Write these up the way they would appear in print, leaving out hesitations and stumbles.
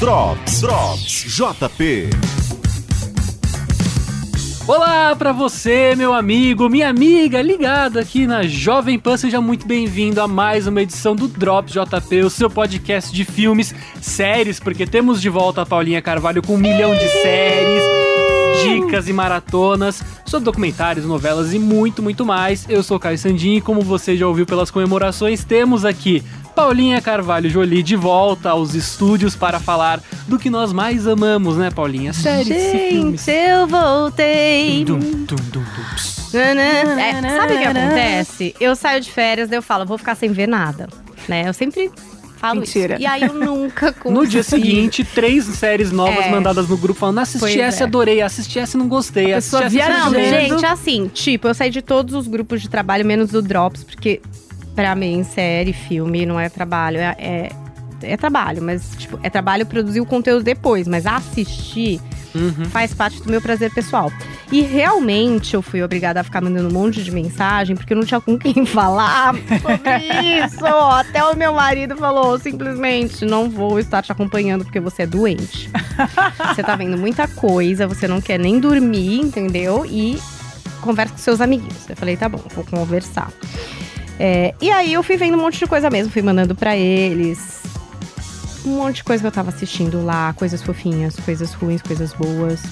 Drops JP. Olá pra você, meu amigo, minha amiga, ligado aqui na Jovem Pan. Seja muito bem-vindo a mais uma edição do Drops JP, o seu podcast de filmes, séries, porque temos de volta a Paulinha Carvalho com 1 milhão de séries, dicas e maratonas sobre documentários, novelas e muito, muito mais. Eu sou o Caio Sandin e como você já ouviu pelas comemorações, temos aqui Paulinha Carvalho Jolie de volta aos estúdios para falar do que nós mais amamos, né, Paulinha? Séries e filmes. Gente, eu voltei. Sabe o que acontece? Eu saio de férias, daí eu falo, vou ficar sem ver nada, né? Eu sempre falo Mentira. isso. E aí eu nunca consigo. No dia seguinte, 3 séries novas mandadas no grupo falando, assisti essa, adorei, assisti essa, não gostei, assisti essa, não, gente, assim, tipo, eu saí de todos os grupos de trabalho, menos do Drops, porque pra mim, série, filme, não é trabalho, é trabalho, mas, tipo, é trabalho produzir o conteúdo depois, mas assistir faz parte do meu prazer pessoal. E realmente eu fui obrigada a ficar mandando um monte de mensagem, porque eu não tinha com quem falar sobre isso. Até o meu marido falou, simplesmente, não vou estar te acompanhando porque você é doente. Você tá vendo muita coisa, você não quer nem dormir, entendeu? E conversa com seus amiguinhos. Eu falei, tá bom, vou conversar. E aí eu fui vendo um monte de coisa mesmo, fui mandando pra eles um monte de coisa que eu tava assistindo lá, coisas fofinhas, coisas ruins, coisas boas.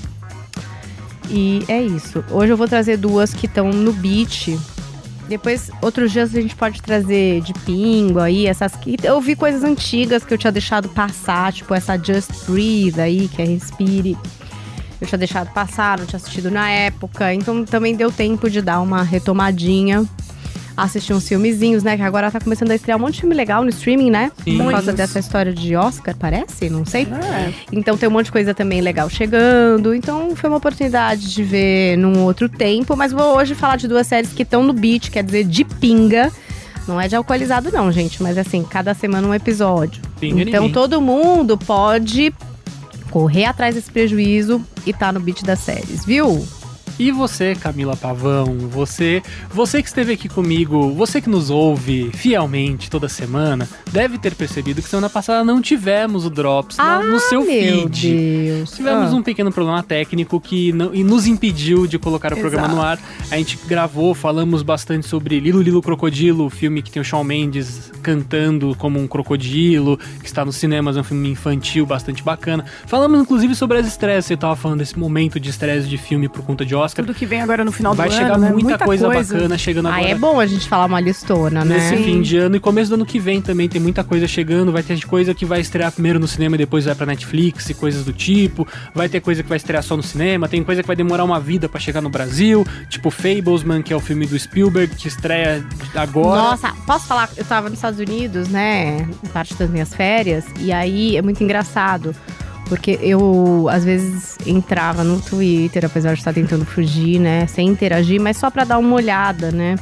E é isso. Hoje eu vou trazer 2 que estão no beat. Depois, outros dias a gente pode trazer de pingo aí, essas que eu vi coisas antigas que eu tinha deixado passar, tipo essa Just Breathe aí, que é Respire. Eu tinha deixado passar, não tinha assistido na época, então também deu tempo de dar uma retomadinha. Assistir uns filmezinhos, né? Que agora tá começando a estrear um monte de filme legal no streaming, né? Sim. Por causa dessa história de Oscar, parece? Não sei. Então tem um monte de coisa também legal chegando. Então foi uma oportunidade de ver num outro tempo. Mas vou hoje falar de 2 séries que estão no beat, quer dizer, de pinga. Não é de alcoolizado não, gente. Mas assim, cada semana um episódio. Pinga então todo mundo pode correr atrás desse prejuízo e tá no beat das séries, viu? E você, Camila Pavão, você que esteve aqui comigo, você que nos ouve fielmente toda semana, deve ter percebido que semana passada não tivemos o Drops no seu meu feed. Deus. Tivemos um pequeno problema técnico que nos impediu de colocar o programa no ar. A gente gravou, falamos bastante sobre Lilo Lilo Crocodilo, o filme que tem o Shawn Mendes cantando como um crocodilo, que está nos cinemas, é um filme infantil bastante bacana. Falamos inclusive sobre as estreias, você estava falando desse momento de estreias de filme por conta de Oscar. Tudo que vem agora no final do ano, vai chegar muita coisa bacana chegando agora. É bom a gente falar uma listona, né? Nesse fim de ano e começo do ano que vem também tem muita coisa chegando. Vai ter coisa que vai estrear primeiro no cinema e depois vai pra Netflix e coisas do tipo. Vai ter coisa que vai estrear só no cinema. Tem coisa que vai demorar uma vida pra chegar no Brasil. Tipo Fablesman, que é o filme do Spielberg, que estreia agora. Nossa, posso falar? Eu tava nos Estados Unidos, né? Parte das minhas férias. E aí é muito engraçado. Porque eu, às vezes, entrava no Twitter, apesar de estar tentando fugir, né? Sem interagir, mas só pra dar uma olhada, né?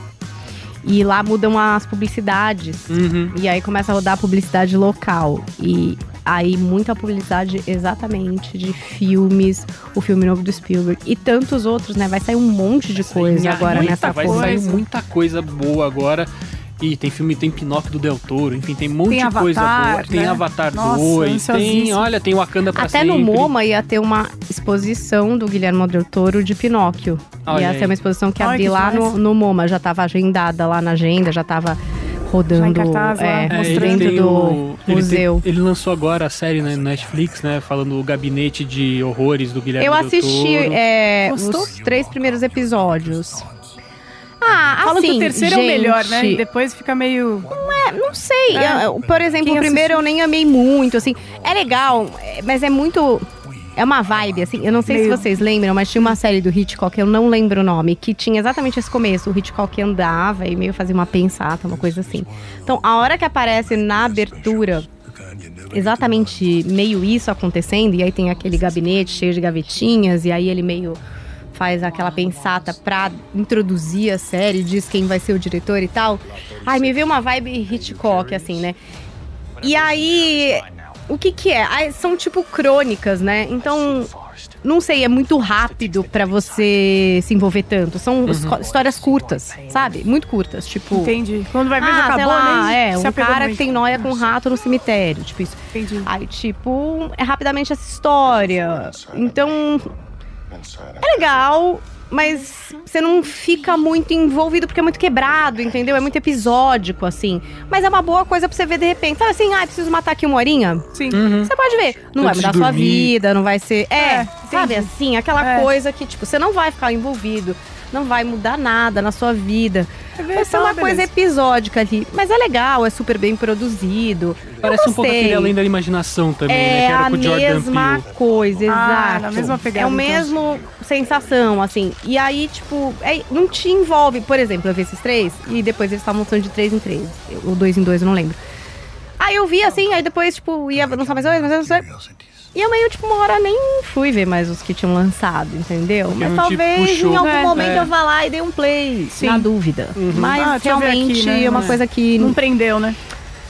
E lá mudam as publicidades. E aí começa a rodar a publicidade local. E aí muita publicidade exatamente de filmes, o filme novo do Spielberg. E tantos outros, né? Vai sair um monte de coisa agora nessa Vai coisa. sair muita coisa boa agora. E tem filme, tem Pinóquio do Del Toro, enfim, tem um monte de coisa boa. Né? Tem Avatar Nossa, 2, tem Wakanda pra Até sempre. no MoMA ia ter uma exposição do Guilherme Del Toro de Pinóquio. Ia ter uma exposição que abria lá no MoMA, já tava agendada lá na agenda, já tava rodando, já em cartaz, dentro do museu. Ele lançou agora a série na Netflix, né, falando o Gabinete de Horrores do Guilherme Del Toro. Eu assisti os 3 primeiros episódios. Falam assim, que o terceiro é o melhor, né? E depois fica meio... Não sei. Por exemplo, o primeiro eu nem amei muito, assim. É legal, mas é muito... É uma vibe, assim. Eu não sei se vocês lembram, mas tinha uma série do Hitchcock, eu não lembro o nome, que tinha exatamente esse começo. O Hitchcock andava e meio fazia uma pensata, uma coisa assim. Então, a hora que aparece na abertura... Exatamente meio isso acontecendo. E aí tem aquele gabinete cheio de gavetinhas. E aí ele meio... faz aquela pensata pra introduzir a série, diz quem vai ser o diretor e tal. Ai, me veio uma vibe Hitchcock, assim, né? E aí, o que é? São tipo crônicas, né? Então, não sei, é muito rápido pra você se envolver tanto. São histórias curtas, sabe? Muito curtas, tipo... Entendi. Quando vai ver, já sei acabou, lá, nem se um apegou cara muito. que tem noia com um rato no cemitério, tipo isso. Entendi. Aí, tipo, é rapidamente essa história. Então, é legal, mas você não fica muito envolvido porque é muito quebrado, entendeu? É muito episódico, assim. Mas é uma boa coisa pra você ver de repente. Sabe assim, preciso matar aqui uma horinha? Sim. Você pode ver. Não Antes vai de mudar sua dormir. vida, não vai ser... sabe entendi. assim? Aquela coisa que, tipo, você não vai ficar envolvido. Não vai mudar nada na sua vida. Vai ser uma coisa episódica ali. Mas é legal, é super bem produzido. Parece Eu um pouco gostei. aquele Além da Imaginação também, né? Que É era a com o Jordan mesma Peele. coisa, exato. na mesma pegada, É o então. mesmo sensação, assim. E aí, tipo, não te envolve. Por exemplo, eu vi esses 3 e depois eles estavam montando de 3 em 3. Ou 2 em 2, eu não lembro. Aí eu vi assim, aí depois, tipo, ia lançar mais 2, mais 2. E eu meio, tipo, uma hora nem fui ver mais os que tinham lançado, entendeu? Porque Mas não te talvez puxou. em algum momento É. eu vá lá e dei um play, na dúvida. Mas deixa eu ver realmente aqui, né? é uma coisa que... Não prendeu, né?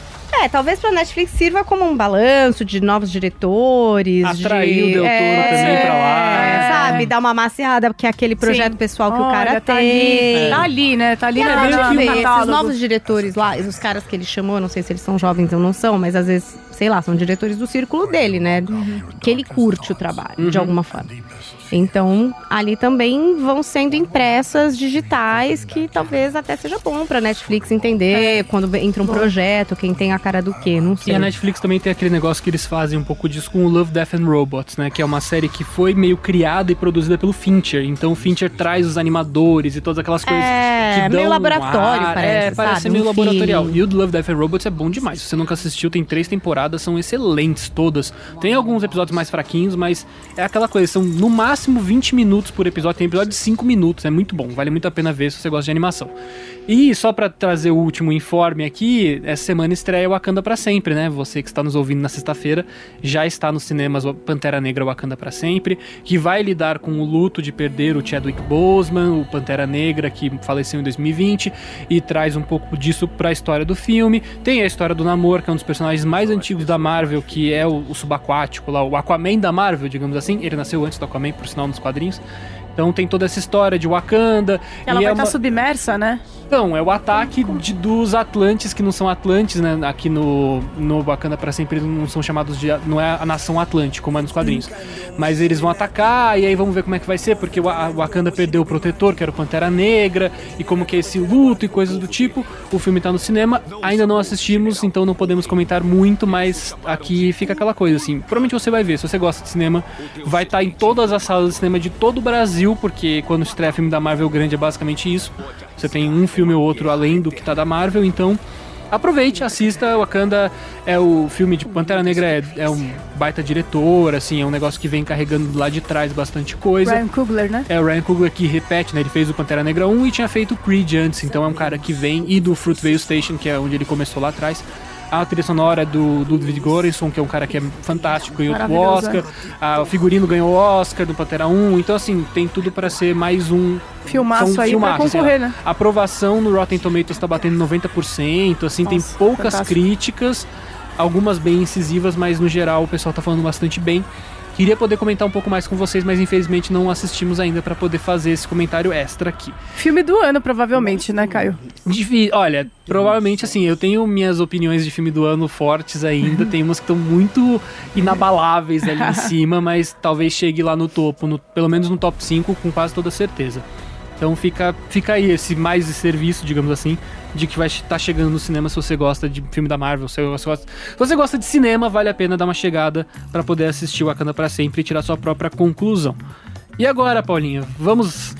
talvez pra Netflix sirva como um balanço de novos diretores. Atrair o Del Toro também pra lá. Sabe, dar uma maciada, que é aquele projeto pessoal que o cara Olha, tem. Tá ali, né? Tá ali E na aí, deixa eu ver, no esses catálogo. novos diretores lá, os caras que ele chamou, eu não sei se eles são jovens ou não são, mas às vezes, sei lá, são diretores do círculo dele, né? Que ele curte o trabalho, de alguma forma. Então, ali também vão sendo impressas digitais que talvez até seja bom pra Netflix entender quando entra um projeto, quem tem a cara do quê, não sei. E a Netflix também tem aquele negócio que eles fazem um pouco disso com o Love, Death and Robots, né? Que é uma série que foi meio criada e produzida pelo Fincher. Então o Fincher traz os animadores e todas aquelas coisas que dão meio laboratório, ar. parece, Parece sabe? ser meio Um laboratorial. feeling. E o do Love, Death and Robots é bom demais. Se você nunca assistiu, tem 3 temporadas, são excelentes todas. Tem alguns episódios mais fraquinhos, mas é aquela coisa, são no máximo 20 minutos por episódio. Tem episódio de 5 minutos, é muito bom. Vale muito a pena ver se você gosta de animação. E só pra trazer o último informe aqui, essa semana estreia Wakanda pra Sempre, né? Você que está nos ouvindo na sexta-feira, já está nos cinemas o Pantera Negra Wakanda pra Sempre, que vai lidar com o luto de perder o Chadwick Boseman, o Pantera Negra que faleceu em 2020, e traz um pouco disso pra história do filme. Tem a história do Namor, que é um dos personagens mais antigos da Marvel, que é o subaquático lá, o Aquaman da Marvel, digamos assim. Ele nasceu antes do Aquaman, por sinal, nos quadrinhos. Então tem toda essa história de Wakanda. Ela vai estar submersa, né? Então, é o ataque dos Atlantes, que não são Atlantes, né? Aqui no Wakanda pra Sempre eles não são chamados de... Não é a nação Atlante, como é nos quadrinhos. Mas eles vão atacar, e aí vamos ver como é que vai ser, porque o Wakanda perdeu o protetor, que era o Pantera Negra, e como que é esse luto e coisas do tipo. O filme tá no cinema, ainda não assistimos, então não podemos comentar muito, mas aqui fica aquela coisa, assim. Provavelmente você vai ver, se você gosta de cinema, vai estar em todas as salas de cinema de todo o Brasil, porque quando estreia filme da Marvel grande é basicamente isso. Você tem um filme ou outro além do que tá da Marvel, então aproveite, assista. Wakanda é o filme de Pantera Negra, é um baita diretor, assim, é um negócio que vem carregando lá de trás bastante coisa. Ryan Coogler, né? É o Ryan Coogler que repete, né? Ele fez o Pantera Negra 1 e tinha feito o Creed antes, então é um cara que vem, e do Fruitvale Station, que é onde ele começou lá atrás. A trilha sonora é do Ludwig Göransson, que é um cara que é fantástico, e o Oscar. O figurino ganhou o Oscar do Pantera 1. Então, assim, tem tudo pra ser mais um... Filmaço aí pra concorrer, né? A aprovação no Rotten Tomatoes tá batendo 90%, assim, tem poucas críticas, algumas bem incisivas, mas no geral o pessoal tá falando bastante bem. Queria poder comentar um pouco mais com vocês, mas infelizmente não assistimos ainda pra poder fazer esse comentário extra aqui. Filme do ano, provavelmente, né, Caio? Olha, provavelmente assim, eu tenho minhas opiniões de filme do ano fortes ainda, tem umas que estão muito inabaláveis ali em cima, mas talvez chegue lá no topo, pelo menos no top 5 com quase toda certeza. Então fica aí esse mais de serviço, digamos assim, de que vai estar chegando no cinema se você gosta de filme da Marvel. Se você gosta de cinema, vale a pena dar uma chegada para poder assistir Wakanda pra Sempre e tirar sua própria conclusão. E agora, Paulinha, vamos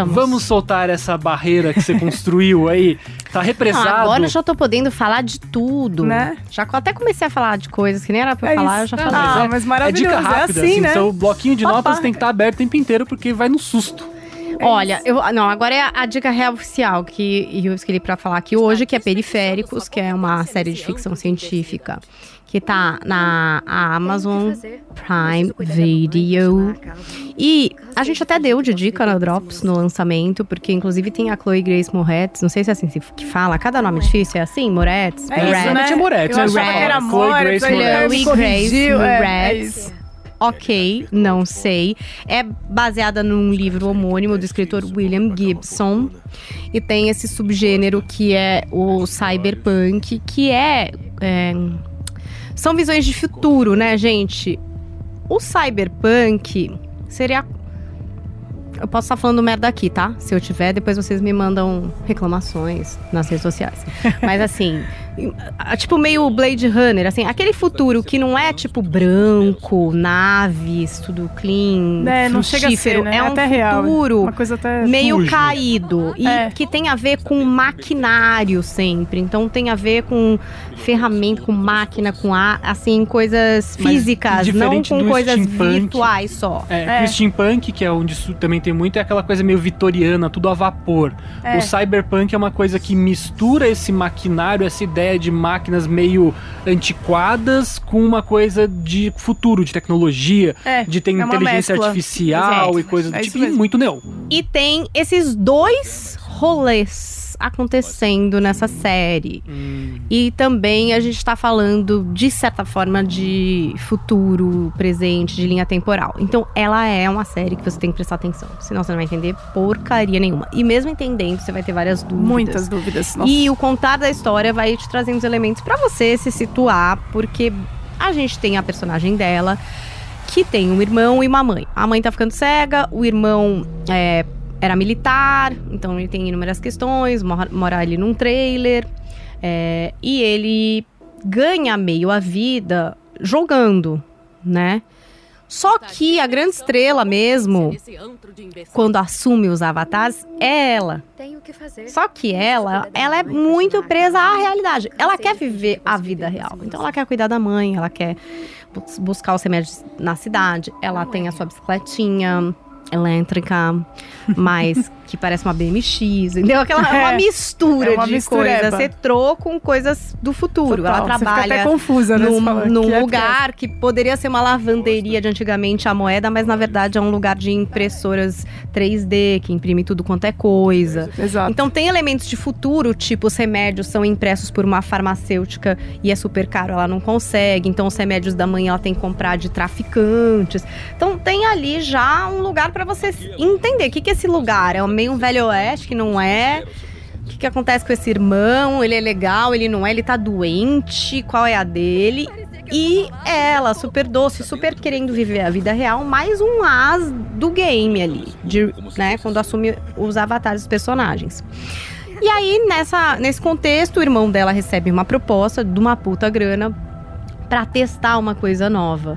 soltar essa barreira que você construiu aí. Tá represado. Agora eu já tô podendo falar de tudo, né? Já até comecei a falar de coisas que nem era pra falar, eu já falei. Mas maravilhoso, dica rápida, assim, né? Então o bloquinho de notas tem que estar aberto o tempo inteiro, porque vai no susto. Olha, agora é a dica real oficial que eu escolhi pra falar aqui hoje, que é Periféricos, que é uma série de ficção científica que tá na Amazon Prime Video. E a gente até deu de dica no Drops no lançamento, porque inclusive tem a Chloe Grace Moretz, não sei se é assim que fala, cada nome difícil é assim, Moretz? É isso, né? Moretz, eu achava que era Chloe Moretz, Grace aí Moretz. me corrigiu, Moretz. Ok, não sei. É baseada num livro homônimo do escritor William Gibson. E tem esse subgênero que é o cyberpunk, que são visões de futuro, né, gente? O cyberpunk seria... Eu posso estar falando merda aqui, tá? Se eu tiver, depois vocês me mandam reclamações nas redes sociais. Mas assim, tipo meio Blade Runner, assim, aquele futuro que não é tipo branco, naves, tudo clean, não chega a ser, né? É um até futuro real, uma coisa até meio sujo. Caído. E que tem a ver com maquinário sempre. Então tem a ver com ferramenta, com máquina, com assim, coisas físicas, não com coisas virtuais só. O steampunk, que é onde isso também tem muito, é aquela coisa meio vitoriana, tudo a vapor. O cyberpunk é uma coisa que mistura esse maquinário, essa ideia de máquinas meio antiquadas com uma coisa de futuro, de tecnologia, de ter inteligência artificial e coisas do tipo, e muito neon. E tem esses dois rolês acontecendo nessa série. E também a gente tá falando, de certa forma, de futuro, presente, de linha temporal. Então, ela é uma série que você tem que prestar atenção. Senão você não vai entender porcaria nenhuma. E mesmo entendendo, você vai ter várias dúvidas. Muitas dúvidas. Nossa. E o contar da história vai te trazendo os elementos pra você se situar, porque a gente tem a personagem dela, que tem um irmão e uma mãe. A mãe tá ficando cega, o irmão era militar, então ele tem inúmeras questões, mora ali num trailer, e ele ganha meio a vida jogando, né? Só que a grande estrela mesmo, quando assume os avatares, é ela. Só que ela é muito presa à realidade. Ela quer viver a vida real. Então ela quer cuidar da mãe, ela quer buscar os remédios na cidade, ela tem a sua bicicletinha elétrica, mas que parece uma BMX, entendeu? Uma mistura de coisas. Retrô com coisas do futuro. Total, ela trabalha você fica até confusa, né, num lugar que poderia ser uma lavanderia de antigamente a moeda, mas na verdade é um lugar de impressoras 3D, que imprime tudo quanto é coisa. Exato. Então tem elementos de futuro, tipo os remédios são impressos por uma farmacêutica e é super caro, ela não consegue. Então os remédios da mãe ela tem que comprar de traficantes. Então tem ali já um lugar pra você entender o que é esse lugar. É meio um velho oeste, que não é. O que acontece com esse irmão? Ele é legal, ele não é, ele tá doente, qual é a dele? E ela, super doce, super querendo viver a vida real, mais um as do game ali, né, quando assume os avatares dos personagens. E aí, nesse contexto, o irmão dela recebe uma proposta de uma puta grana pra testar uma coisa nova.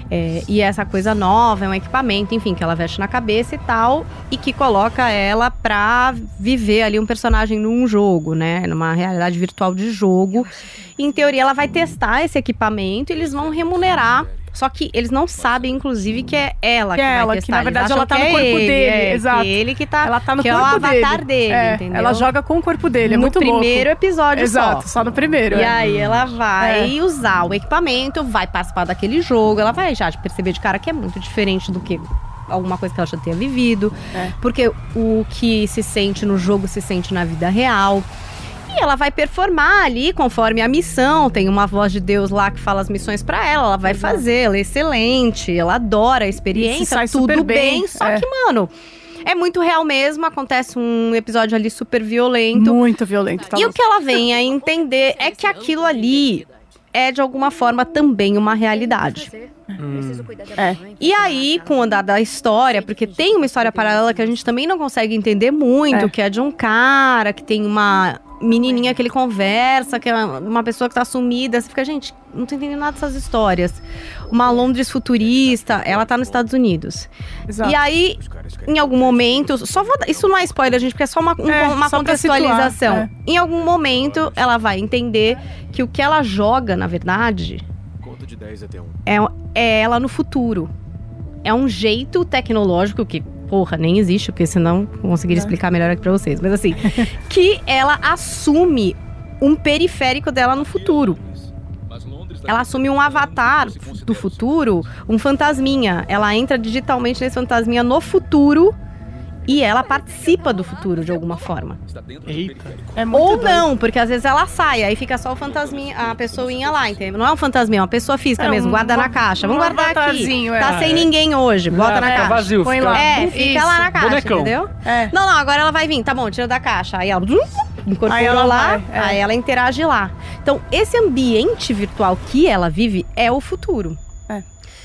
E essa coisa nova é um equipamento, enfim, que ela veste na cabeça e tal, e que coloca ela pra viver ali um personagem num jogo, né? Numa realidade virtual de jogo. E, em teoria, ela vai testar esse equipamento e eles vão remunerar. Só que eles não sabem, inclusive, que é ela que vai testar. Que na verdade ela tá no corpo dele. Exato. Que ele que tá. Ela tá no corpo corpo dele. É o avatar dele, entendeu? Ela joga com o corpo dele, é muito louco. No primeiro episódio Exato, só no primeiro. E aí ela vai usar o equipamento, vai participar daquele jogo, ela vai já perceber de cara que é muito diferente do que alguma coisa que ela já tenha vivido. Porque o que se sente no jogo se sente na vida real. E ela vai performar ali conforme a missão. Tem uma voz de Deus lá que fala as missões pra ela. Ela vai fazer, ela é excelente, ela adora a experiência, sai tudo super bem. Só que, mano, é muito real mesmo. Acontece um episódio ali super violento. Muito violento. E o que ela vem a entender é que aquilo ali é, de alguma forma, também uma realidade. E aí, com o andar da história, porque tem uma história paralela que a gente também não consegue entender muito, que é de um cara que tem uma menininha que ele conversa, que é uma pessoa que tá sumida. Você fica, gente, não tô entendendo nada dessas histórias. Uma Londres futurista, ela tá nos Estados Unidos. Exato. E aí, em algum momento, isso não é spoiler, gente, porque é só uma só contextualização. Em algum momento, ela vai entender que o que ela joga, na verdade, é ela no futuro. É um jeito tecnológico que, porra, nem existe, porque senão eu conseguiria explicar melhor aqui pra vocês. Mas assim, que ela assume um periférico dela no futuro. Ela assume um avatar do futuro, um fantasminha. Ela entra digitalmente nesse fantasminha no futuro e ela participa do futuro de alguma forma. Eita. É muito Ou doido. não, porque às vezes ela sai, aí fica só o fantasminha, a pessoinha lá, entendeu? Não é um fantasminha, é uma pessoa física mesmo, guarda na caixa. Vamos guardar aqui. avatarzinho, Tá sem ninguém hoje, bota na Fica caixa. vazio. Põe fica- lá. É, fica lá na caixa, Bonecão. entendeu? É. Não, agora ela vai vir, tá bom, tira da caixa. Aí ela incorporou Aí ela lá, vai, aí ela interage lá. Então, esse ambiente virtual que ela vive é o futuro. É.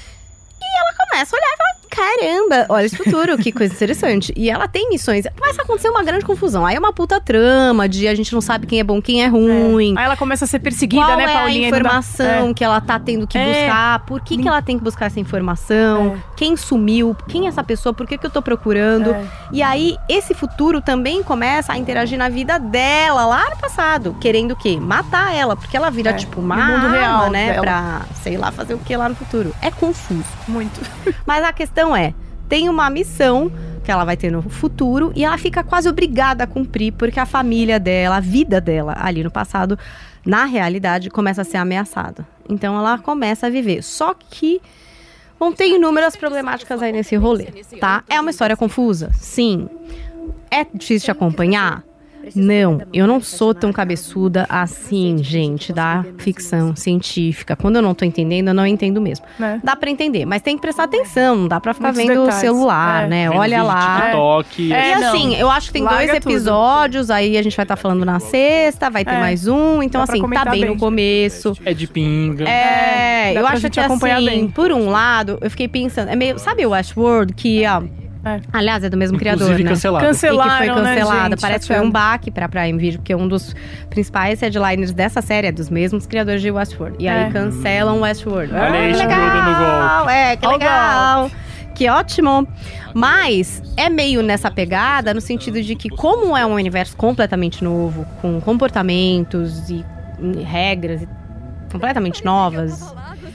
E ela começa a olhar e fala, caramba, olha esse futuro, que coisa interessante. E ela tem missões. Começa a acontecer uma grande confusão. Aí é uma puta trama de a gente não sabe quem é bom, quem é ruim. Aí ela começa a ser perseguida, Qual né, é Paulinha? a informação que ela tá tendo que buscar? Por que ela tem que buscar essa informação? Quem sumiu? Quem é essa pessoa? Por que eu tô procurando? E aí, esse futuro também começa a interagir na vida dela, lá no passado. Querendo o quê? Matar ela. Porque ela vira, tipo, uma no mundo arma, real né? dela. Pra, sei lá, fazer o que lá no futuro. É confuso. Muito. Mas a questão é, tem uma missão que ela vai ter no futuro e ela fica quase obrigada a cumprir porque a família dela, a vida dela ali no passado, na realidade, começa a ser ameaçada. Então ela começa a viver. Só que vão ter inúmeras problemáticas aí nesse rolê, tá? É uma história confusa? Sim. É difícil de acompanhar? Não, eu não sou tão cabeçuda assim, gente, da ficção científica. Quando eu não tô entendendo, eu não entendo mesmo. Né? Dá pra entender, mas tem que prestar atenção, não dá pra ficar Muitos vendo o detalhes. celular, né? Vendo Olha vídeo de lá. TikTok. É. E assim, eu acho que tem Larga 2 tudo. episódios, aí a gente vai estar falando na sexta, vai ter mais um. Então, Dá pra assim, tá comentar bem bem. no começo. É de pinga. É, dá eu pra acho gente que acompanhar assim, bem. por um lado, eu fiquei pensando, é meio, sabe o Westworld, que, aliás, é do mesmo criador, Inclusive né? cancelado. E que foi Cancelaram, cancelada. né, gente? Parece que foi um baque pra Prime Video, porque um dos principais headliners dessa série é dos mesmos criadores de Westworld. E aí cancelam Westworld. Olha aí, que HBO dando golpe. É, que Olha o legal. Que ótimo. Mas é meio nessa pegada, no sentido de que, como é um universo completamente novo, com comportamentos e regras completamente novas,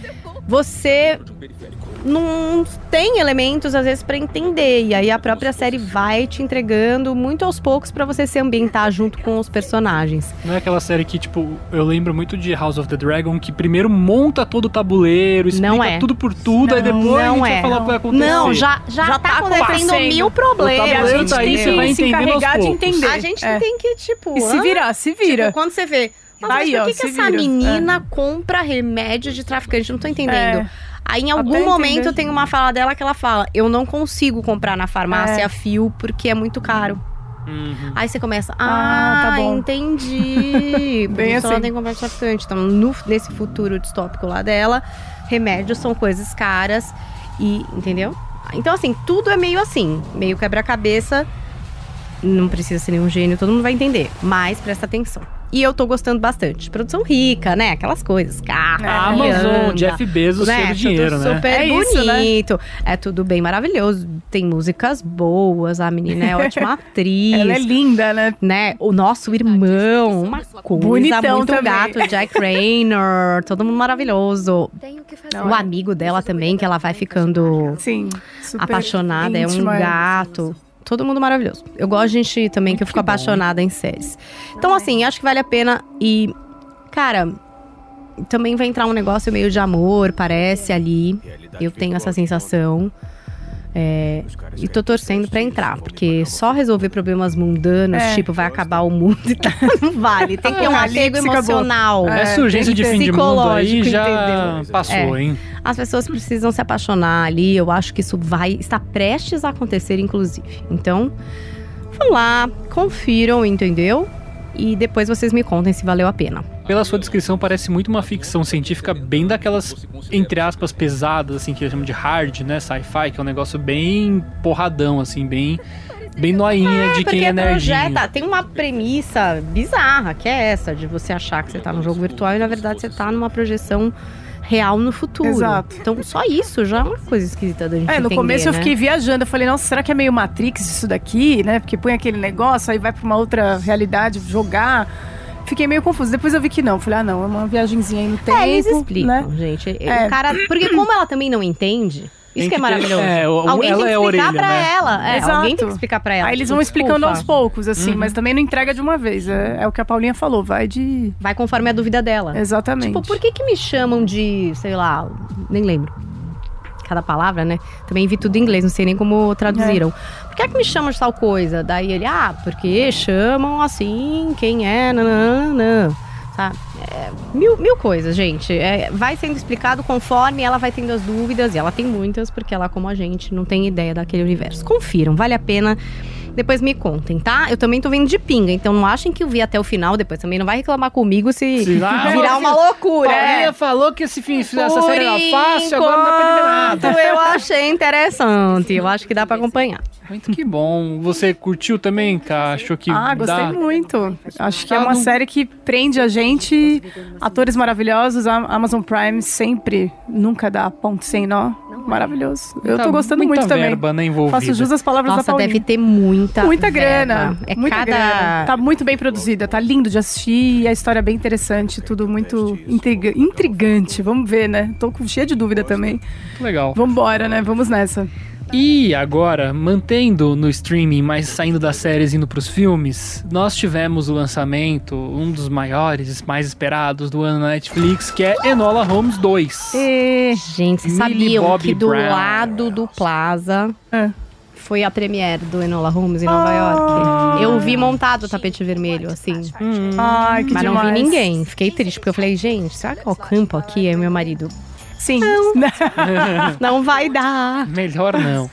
você não tem elementos, às vezes, pra entender. E aí a própria série vai te entregando muito aos poucos pra você se ambientar junto com os personagens. Não é aquela série que, tipo, eu lembro muito de House of the Dragon, que primeiro monta todo o tabuleiro, explica Não é. tudo por tudo, aí depois a gente vai falar o que vai acontecer. Não, já tá acontecendo mil problemas. O tabuleiro tá aí, gente. você vai se entendendo aos encarregar de poucos. entender. A gente tem que, tipo... E se virar, se vira. Tipo, quando você vê... Nossa, Aí, mas ó, por que se essa vira. menina compra remédio de traficante? Não tô entendendo. Aí, em algum Até momento, entender. tem uma fala dela que ela fala: eu não consigo comprar na farmácia fio porque é muito caro. Uhum. Aí você começa, tá bom. entendi. Por Bem isso ela assim. tem que comprar de traficante. Então, nesse futuro distópico lá dela, remédios são coisas caras e, entendeu? Então, assim, tudo é meio assim, meio quebra-cabeça. Não precisa ser nenhum gênio, todo mundo vai entender. Mas presta atenção. E eu tô gostando bastante. Produção rica, né? Aquelas coisas. Carro, A Amazon, Jeff Bezos, cheio de dinheiro, tudo né? super É isso, né? bonito. É tudo bem maravilhoso. Tem músicas boas. A menina é ótima atriz. Ela é linda, né? O nosso irmão, uma coisa Bonitão muito também. gato, Jack Raynor, todo mundo maravilhoso. O amigo dela também, que ela vai ficando Sim. Super apaixonada, é um íntima. gato. Todo mundo maravilhoso. Eu gosto de gente também que eu fico apaixonada em séries. Então, assim, acho que vale a pena. E, cara, também vai entrar um negócio meio de amor, parece, ali. Eu tenho essa sensação. E tô torcendo pra entrar, porque só resolver problemas mundanos, tipo, vai acabar o mundo e tal, não vale. Tem que ter um apego emocional. Essa urgência de fim de mundo aí psicológico, já entendeu? passou, hein? As pessoas precisam se apaixonar ali. Eu acho que isso está prestes a acontecer, inclusive. Então, vão lá, confiram, entendeu? E depois vocês me contem se valeu a pena. Pela sua descrição, parece muito uma ficção científica bem daquelas, entre aspas, pesadas, assim, que eles chamam de hard, né? Sci-fi, que é um negócio bem porradão, assim, bem noinha de quem é nerdinho. Projeta, tem uma premissa bizarra, que é essa, de você achar que você tá num jogo virtual e, na verdade, você tá numa projeção real no futuro. Exato. Então, só isso já é uma coisa esquisita da gente no entender, começo eu né? fiquei viajando. Eu falei, nossa, será que é meio Matrix isso daqui, né? Porque põe aquele negócio, aí vai pra uma outra realidade jogar. Fiquei meio confusa. Depois eu vi que não. Falei, não, é uma viagenzinha aí no tempo. Eles explicam, né? gente. O cara, porque como ela também não entende, isso que é maravilhoso. ela Alguém tem que é a explicar orelha, pra né? ela. Exato. Alguém tem que explicar pra ela. Aí eles vão Desculpa. explicando aos poucos, assim, mas também não entrega de uma vez. É o que a Paulinha falou, vai de... Vai conforme a dúvida dela. Exatamente. Tipo, por que me chamam de, sei lá, nem lembro. cada palavra, né? Também vi tudo em inglês, não sei nem como traduziram. Por que é que me chamam de tal coisa? Daí ele, porque chamam assim, quem é, nananã. Sabe? Mil coisas, gente. Vai sendo explicado conforme ela vai tendo as dúvidas, e ela tem muitas, porque ela, como a gente, não tem ideia daquele universo. Confiram, vale a pena. Depois me contem, tá? Eu também tô vendo de pinga, então não achem que eu vi até o final, depois também não vai reclamar comigo se virar uma loucura. Paulinha falou que essa série era fácil, agora não dá pra entender nada. Eu achei interessante, eu acho que dá pra acompanhar. Muito que bom. Você curtiu também, Ká? Achou que gostei muito. Acho que é uma série que prende a gente, atores maravilhosos, a Amazon Prime sempre, nunca dá ponto sem nó. Maravilhoso. Eu tô gostando muito também. Verba, né, envolvida. Faço jus às palavras da Paulinha. Deve ter muita grana. Muita grana. Tá muito bem produzida, tá lindo de assistir, e a história é bem interessante, tudo muito intrigante. Vamos ver, né? Tô cheia de dúvida também. Legal. Vambora, né? Vamos nessa. E agora, mantendo no streaming, mas saindo das séries e indo pros filmes, nós tivemos o lançamento, um dos maiores, mais esperados do ano na Netflix, que é Enola Holmes 2. Gente, vocês sabiam que do lado do Plaza foi a premiere do Enola Holmes em Nova York? Eu vi montado o tapete vermelho, assim. Ai, que mas demais. não vi ninguém. Fiquei triste, porque eu falei, gente, será que é o campo aqui? É meu marido. Sim. Não vai dar. Melhor não.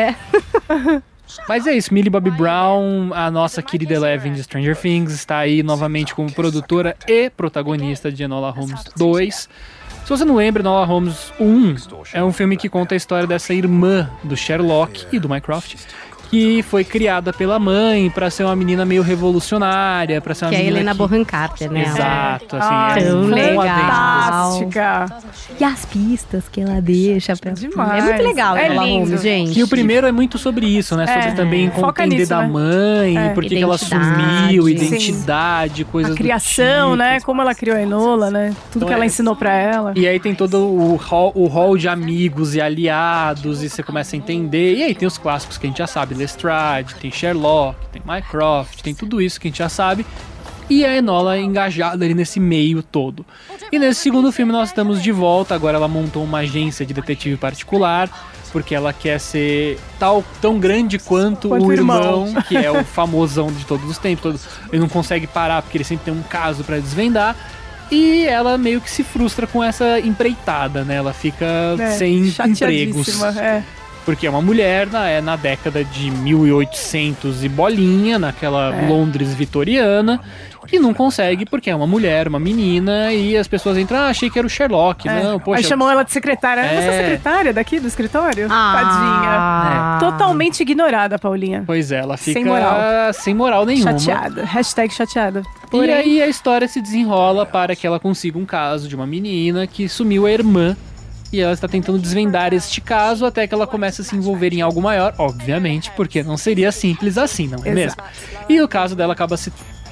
Mas é isso, Millie Bobby Brown, a nossa querida Eleven de Stranger Things, está aí novamente como produtora e protagonista de Enola Holmes 2. Se você não lembra, Enola Holmes 1 é um filme que conta a história dessa irmã do Sherlock e do Mycroft, que foi criada pela mãe pra ser uma menina meio revolucionária, pra ser uma menina que é a Helena Bonham Carter, né? Exato, assim, tão legal. Fantástica. E as pistas que ela deixa pra... Demais. É muito legal, Enola Holmes, gente. Que o primeiro é muito sobre isso, né? Sobre também compreender da mãe, por que ela sumiu, identidade, coisas do tipo. A criação, né? Como ela criou a Enola, né? Tudo que ela ensinou pra ela. E aí tem todo o hall de amigos e aliados, e você começa a entender. E aí tem os clássicos que a gente já sabe, Lestrade, tem Sherlock, tem Mycroft, tem tudo isso que a gente já sabe. E a Enola engajada ali nesse meio todo. E nesse segundo filme nós estamos de volta. Agora ela montou uma agência de detetive particular, porque ela quer ser tão grande quanto o irmão, que é o famosão de todos os tempos. Ele não consegue parar porque ele sempre tem um caso pra desvendar. E ela meio que se frustra com essa empreitada, né? Ela fica sem empregos. Porque é uma mulher na década de 1800 e bolinha, naquela Londres vitoriana, e não consegue porque é uma mulher, uma menina, e as pessoas entram, achei que era o Sherlock, não, poxa. Aí chamam ela de secretária. Você é secretária daqui do escritório? Tadinha. Totalmente ignorada, Paulinha. Pois é, ela fica sem moral nenhuma. Chateada. Hashtag chateada. Porém, e aí a história se desenrola para que ela consiga um caso de uma menina que sumiu a irmã. E ela está tentando desvendar este caso até que ela começa a se envolver em algo maior, obviamente, porque não seria simples assim, não é mesmo? E o caso dela acaba se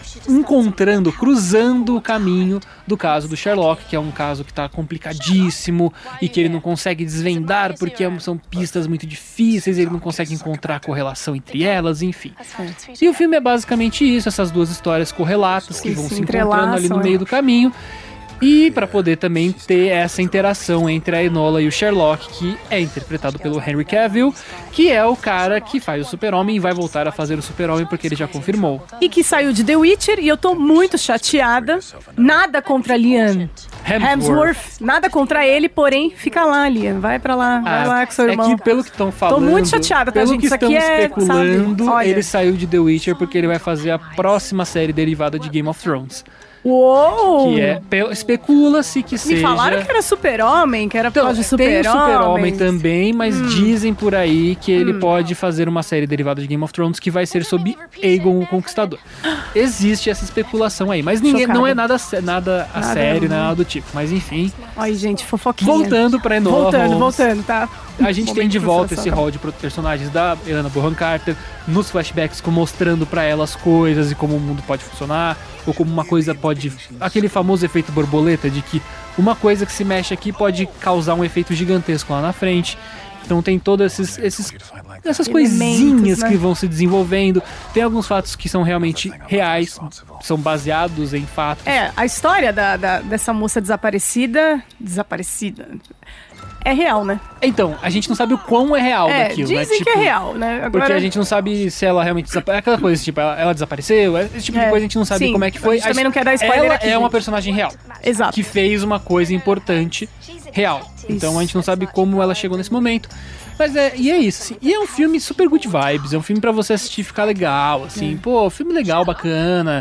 cruzando o caminho do caso do Sherlock, que é um caso que está complicadíssimo e que ele não consegue desvendar porque são pistas muito difíceis, ele não consegue encontrar correlação entre elas, enfim. E o filme é basicamente isso, essas duas histórias correlatas que vão se encontrando ali no meio do caminho. E para poder também ter essa interação entre a Enola e o Sherlock, que é interpretado pelo Henry Cavill, que é o cara que faz o Super-Homem e vai voltar a fazer o Super-Homem porque ele já confirmou. E que saiu de The Witcher, e eu tô muito chateada. Nada contra Liam Hemsworth. Nada contra ele, porém, fica lá, Liam. Vai pra lá, vai lá com seu irmão. É que pelo que estão falando... Tô muito chateada, tá, gente? Pelo que isso aqui especulando, ele saiu de The Witcher porque ele vai fazer a próxima série derivada de Game of Thrones. Uou! Que especula-se que seja... Me falaram que era Super-Homem, que era por causa de Super-Homem. Tem Super-Homem também, mas dizem por aí que ele pode fazer uma série derivada de Game of Thrones que vai ser sobre Aegon o Conquistador. Existe essa especulação aí, mas não é nada a sério, nada do tipo. Mas enfim... Ai, gente, fofoquinha. Voltando pra Enola Holmes. Voltando, tá? A gente tem de volta esse hall de personagens da Helena Bonham Carter nos flashbacks, mostrando pra ela as coisas e como o mundo pode funcionar, ou como uma coisa pode... Aquele famoso efeito borboleta, de que uma coisa que se mexe aqui pode causar um efeito gigantesco lá na frente. Então tem todas essas coisinhas, né, que vão se desenvolvendo. Tem alguns fatos que são realmente reais, são baseados em fatos. A história dessa moça desaparecida é real, né? Então, a gente não sabe o quão é real daquilo, né? Dizem que é real, né? Agora... Porque a gente não sabe se ela realmente desapareceu. Aquela coisa, tipo, ela desapareceu, esse tipo de coisa a gente não sabe como é que foi. A gente também não quer dar spoiler ela aqui. É uma personagem real. Exato. Que fez uma coisa importante real. Então a gente não sabe como ela chegou nesse momento. Mas é isso, assim. E é um filme super good vibes, é um filme pra você assistir e ficar legal, assim. Pô, filme legal, bacana,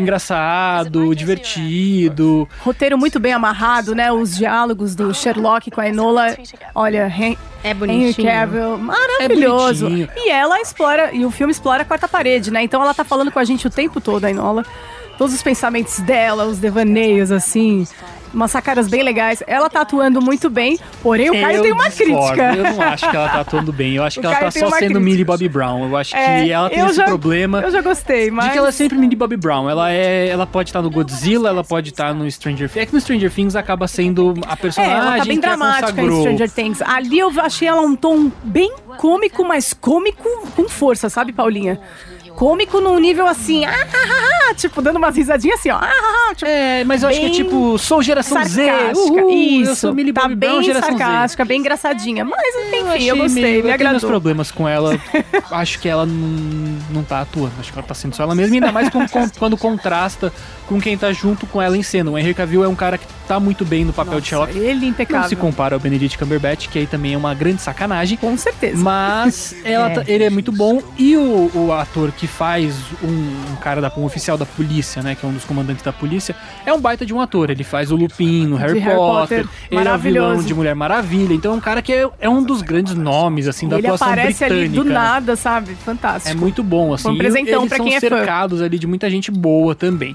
engraçado, divertido. Roteiro muito bem amarrado, né? Os diálogos do Sherlock com a Enola, olha, é bonitinho. Henry Cavill, maravilhoso. E ela explora, e o filme explora a quarta parede, né? Então ela tá falando com a gente o tempo todo, a Enola. Todos os pensamentos dela, os devaneios, assim... Umas sacadas bem legais. Ela tá atuando muito bem, porém o Caio tem uma crítica. Eu não acho que ela tá atuando bem. Eu acho que ela tá só sendo Millie Bobby Brown. Eu acho que ela tem esse problema. Eu já gostei, mas... De que ela é sempre Millie Bobby Brown. Ela pode estar no Godzilla, ela pode estar no Stranger Things. É que no Stranger Things acaba sendo a personagem ela tá bem dramática em Stranger Things. Ali eu achei ela um tom bem cômico, mas cômico com força, sabe, Paulinha? Cômico num nível assim, tipo, dando umas risadinhas assim, ó. Tipo, mas eu acho que é tipo, sou geração Z. Isso, eu sou Millie Bobby Brown, bem geração sarcástica, Z. bem engraçadinha. Mas, enfim, eu gostei, me agradou. Eu tenho meus problemas com ela. Acho que ela não tá atuando. Acho que ela tá sendo só ela mesma. E ainda mais quando contrasta com quem tá junto com ela em cena. O Henry Cavill é um cara que tá muito bem no papel de Sherlock. Ele impecável. Não se compara ao Benedict Cumberbatch, que aí também é uma grande sacanagem. Com certeza. Mas ele é muito bom. E o ator que faz um cara um oficial da polícia, né, que é um dos comandantes da polícia, é um baita de um ator. Ele faz o Lupin no Harry Potter. Ele é o vilão de Mulher Maravilha. Então é um cara que é um dos grandes nomes, assim, da atuação britânica. Ele aparece ali do nada, sabe? Fantástico. É muito bom, assim. Um presentão pra quem é fã. Eles são cercados ali de muita gente boa também.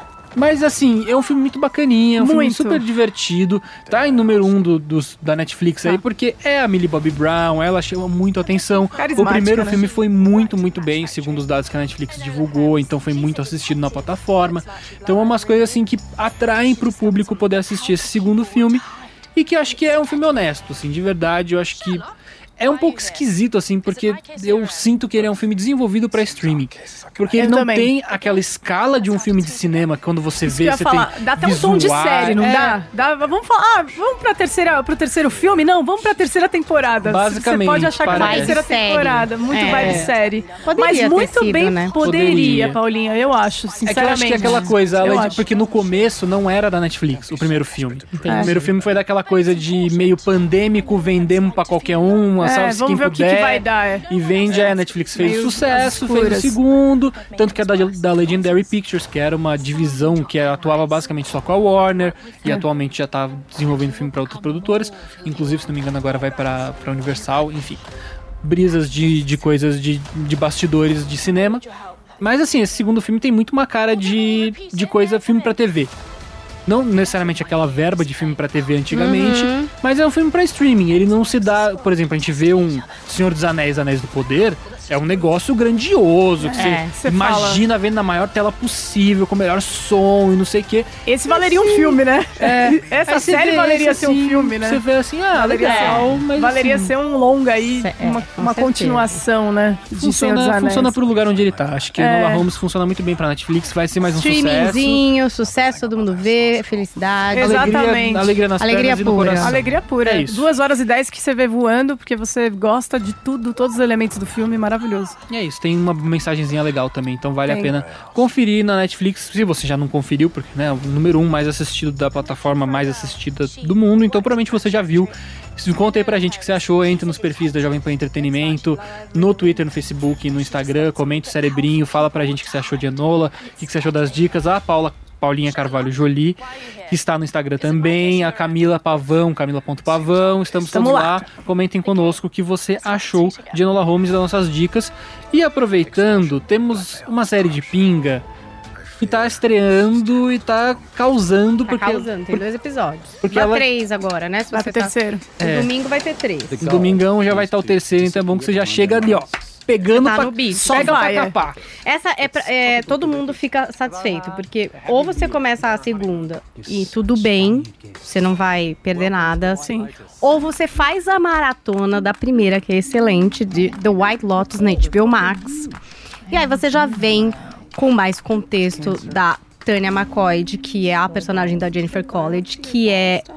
Mas assim, é um filme muito bacaninha, um filme super divertido. Tá em número 1 da Netflix aí, porque é a Millie Bobby Brown, ela chama muito atenção. O primeiro filme foi muito, muito bem, segundo os dados que a Netflix divulgou, então foi muito assistido na plataforma. Então é umas coisas assim que atraem pro público poder assistir esse segundo filme. E que eu acho que é um filme honesto, assim, de verdade, eu acho que... É um pouco esquisito, assim, porque eu sinto que ele é um filme desenvolvido pra streaming. Porque ele não tem aquela escala de um filme de cinema, quando você vê, você tem dá até um tom de série, não dá? Vamos falar, vamos pro terceiro filme? Não, vamos pra terceira temporada. Basicamente, você pode achar que é uma terceira temporada, muito vibe série. Poderia, mas muito sido, bem, né? Poderia, Paulinha, eu acho, sinceramente. É que eu acho que é aquela coisa, porque no começo não era da Netflix, o primeiro filme. O primeiro filme foi daquela coisa de meio pandêmico, vendemos pra qualquer um, vamos ver o que vai dar. E vende, a Netflix fez sucesso, fez o segundo, tanto que é da Legendary Pictures, que era uma divisão que atuava basicamente só com a Warner, e atualmente já tá desenvolvendo filme para outras produtoras, inclusive, se não me engano, agora vai pra Universal, enfim. Brisas de coisas de bastidores de cinema. Mas assim, esse segundo filme tem muito uma cara de filme pra TV. Não necessariamente aquela verba de filme pra TV antigamente, mas é um filme pra streaming. Ele não se dá... Por exemplo, a gente vê um Senhor dos Anéis, Anéis do Poder, é um negócio grandioso, que você imagina vendo na maior tela possível, com o melhor som e não sei o quê. Esse valeria um filme, né? Essa série valeria ser um filme, né? Você vê assim, legal, mas valeria ser um longa aí, uma continuação, né? Funciona pro lugar onde ele tá. Acho que o Enola Holmes funciona muito bem pra Netflix, vai ser mais um streamingzinho, sucesso, todo mundo vê, felicidade. Exatamente. Alegria nas pernas e no coração. Alegria pura. É isso. 2h10 que você vê voando, porque você gosta de tudo, todos os elementos do filme, maravilhoso. E é isso, tem uma mensagenzinha legal também, então vale a pena conferir na Netflix, se você já não conferiu, porque né, o número 1 mais assistido da plataforma mais assistida do mundo, então provavelmente você já viu. Conta aí pra gente o que você achou, entre nos perfis da Jovem Pan Entretenimento, no Twitter, no Facebook, no Instagram, comenta o Cerebrinho, fala pra gente o que você achou de Enola, o que você achou das dicas, Paulinha Carvalho Jolie, que está no Instagram também, a Camila Pavão, Camila.pavão, estamos todos lá. Comentem conosco o que você achou de Enola Holmes e das nossas dicas. E aproveitando, temos uma série de pinga que tá estreando e tá causando... Tem 2 episódios. Porque 3 agora, né? Se você terceiro. No domingo vai ter 3. No domingão já vai estar o terceiro, então é bom que você já chega ali, ó. Pegando no bicho. Só pra capar. Essa todo mundo fica satisfeito, porque ou você começa a segunda e tudo bem, você não vai perder nada. Sim. Ou você faz a maratona da primeira, que é excelente, de The White Lotus na HBO Max. E aí você já vem com mais contexto da Tanya McCoy, que é a personagem da Jennifer Coolidge, que é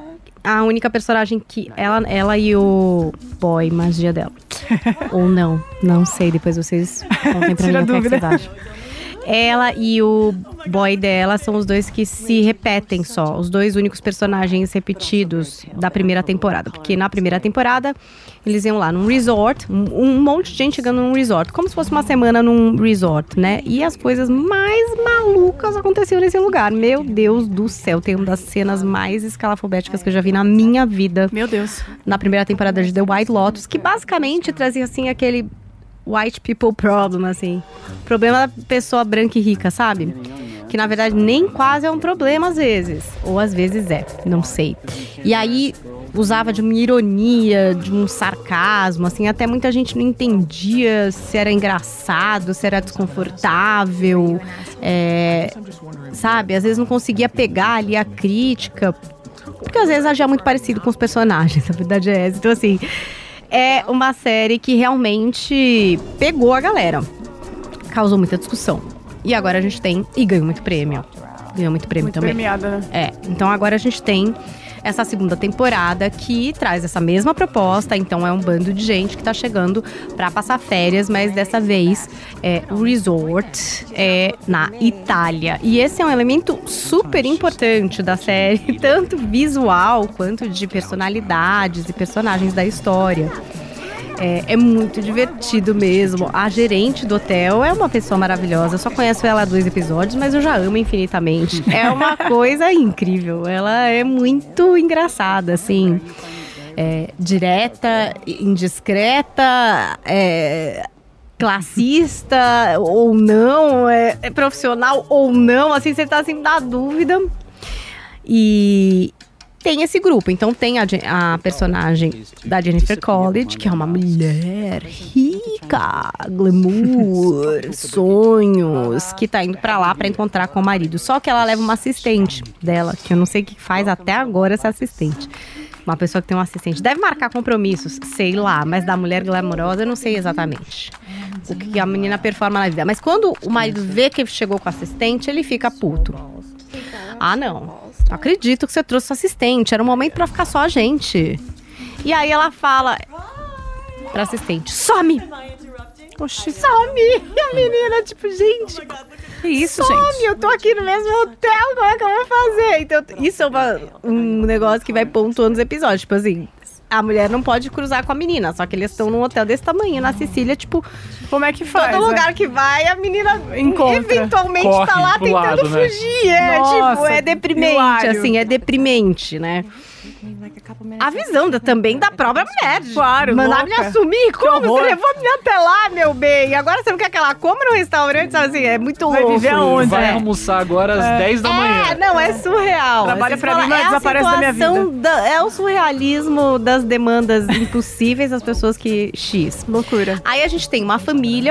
a única personagem que... Ela e o boy, magia dela. Ou não sei. Depois vocês contem pra mim o que é que vocês acham. Ela e o boy dela são os dois que se repetem só. Os dois únicos personagens repetidos da primeira temporada. Porque na primeira temporada, eles iam lá num resort. Um monte de gente chegando num resort. Como se fosse uma semana num resort, né? E as coisas mais malucas aconteciam nesse lugar. Meu Deus do céu. Tem uma das cenas mais escalafobéticas que eu já vi na minha vida. Meu Deus. Na primeira temporada de The White Lotus. Que basicamente trazia, assim, aquele... white people problem, assim. Problema da pessoa branca e rica, sabe? Que na verdade nem quase é um problema às vezes. Ou às vezes é, não sei. E aí usava de uma ironia, de um sarcasmo, assim. Até muita gente não entendia se era engraçado, se era desconfortável. Sabe? Às vezes não conseguia pegar ali a crítica. Porque às vezes agia muito parecido com os personagens. A verdade é essa. Então assim... é uma série que realmente pegou a galera. Causou muita discussão. E agora a gente tem... e ganhou muito prêmio. Ganhou muito prêmio muito também. Premiada, né? Então agora a gente tem essa segunda temporada que traz essa mesma proposta. Então é um bando de gente que tá chegando pra passar férias, mas dessa vez o resort é na Itália. E esse é um elemento super importante da série, tanto visual quanto de personalidades e personagens da história. É muito divertido mesmo. A gerente do hotel é uma pessoa maravilhosa. Eu só conheço ela há 2 episódios, mas eu já amo infinitamente. É uma coisa incrível. Ela é muito engraçada, assim. Direta, indiscreta, classista ou não, é profissional ou não. Assim, você tá assim na dúvida. E... tem esse grupo, então tem a personagem da Jennifer Coolidge, que é uma mulher rica, glamour, sonhos, que tá indo pra lá pra encontrar com o marido. Só que ela leva uma assistente dela, que eu não sei o que faz até agora essa assistente. Uma pessoa que tem um assistente. Deve marcar compromissos, sei lá, mas da mulher glamourosa eu não sei exatamente o que a menina performa na vida. Mas quando o marido vê que chegou com o assistente, ele fica puto. Ah, não acredito que você trouxe sua assistente. Era um momento pra ficar só a gente. E aí ela fala pra assistente: some! Oxi, some! E a menina, tipo, gente, que isso, some, gente? eu tô aqui no mesmo hotel, como é que eu vou fazer? Então, isso é um negócio que vai pontuando os episódios. Tipo assim, a mulher não pode cruzar com a menina, só que eles estão num hotel desse tamanho, na Sicília, tipo... como é que faz? Todo lugar que vai, a menina encontra. Eventualmente corre tá lá pro tentando lado, né? fugir. Nossa, tipo, é deprimente, hilário. assim, é deprimente, né? A visão também da própria mulher. Claro, mandar a louca. menina sumir, como? horror. Você levou a menina até lá, meu bem. Agora você não quer que ela coma no restaurante, sabe assim? É muito Vai louco. viver isso. aonde? Vai almoçar agora às 10 da manhã. Não, é surreal. Trabalha Vocês pra mim, falam, mas a desaparece da minha situação vida. é o surrealismo das demandas impossíveis das pessoas que... X. Loucura. Aí a gente tem uma família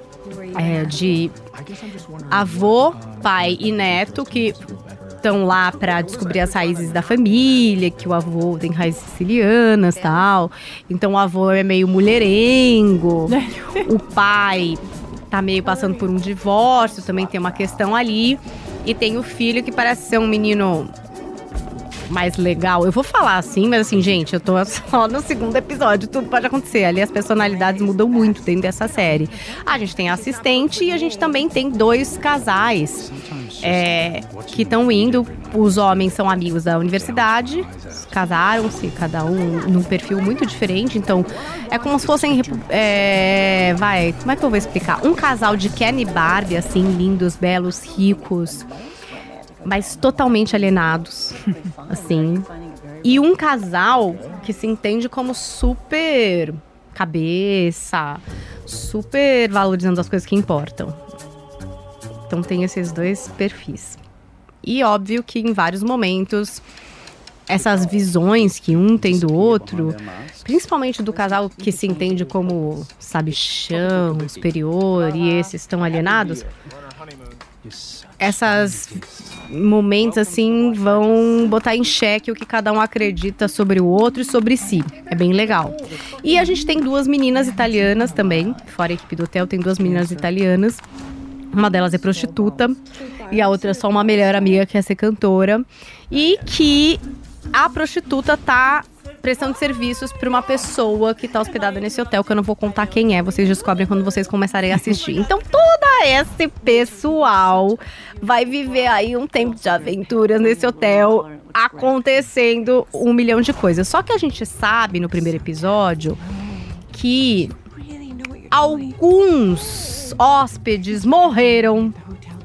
de avô, pai e neto que estão lá pra descobrir as raízes da família, que o avô tem raízes sicilianas e tal. Então o avô é meio mulherengo, o pai tá meio passando por um divórcio, também tem uma questão ali. E tem o filho que parece ser um menino mais legal. Eu vou falar assim, mas assim, gente, eu tô só no 2º episódio, tudo pode acontecer. Ali as personalidades mudam muito dentro dessa série. A gente tem assistente e a gente também tem 2 casais que estão indo. Os homens são amigos da universidade, casaram-se, cada um num perfil muito diferente. Então, é como se fossem... como é que eu vou explicar? Um casal de Ken e Barbie, assim, lindos, belos, ricos, mas totalmente alienados, assim. E um casal que se entende como super cabeça, super valorizando as coisas que importam. Então tem esses 2 perfis. E óbvio que em vários momentos, essas visões que um tem do outro, principalmente do casal que se entende como sabichão, superior, e esses estão alienados, essas momentos assim vão botar em xeque o que cada um acredita sobre o outro e sobre si. É bem legal. E a gente tem 2 meninas italianas também, fora a equipe do hotel, tem 2 meninas italianas. Uma delas é prostituta e a outra é só uma melhor amiga que quer ser cantora. E que a prostituta tá prestando serviços pra uma pessoa que tá hospedada nesse hotel, que eu não vou contar quem é, vocês descobrem quando vocês começarem a assistir. Então, todo esse pessoal vai viver aí um tempo de aventuras nesse hotel, acontecendo 1 milhão de coisas. Só que a gente sabe, no primeiro episódio, que alguns hóspedes morreram.